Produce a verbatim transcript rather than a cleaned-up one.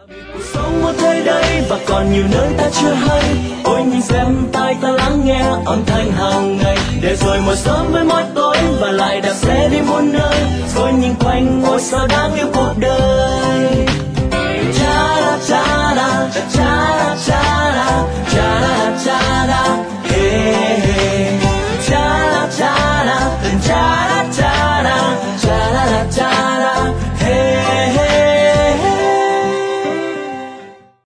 Cuộc sống ở thế đây và còn nhiều nơi ta chưa hay. Ôi nhìn xem tai ta lắng nghe âm thanh hàng ngày. Để rồi mỗi sớm với mỗi tối và lại đạp xe đi muôn nơi. Rồi nhìn quanh ngôi sao đáng yêu cuộc đời.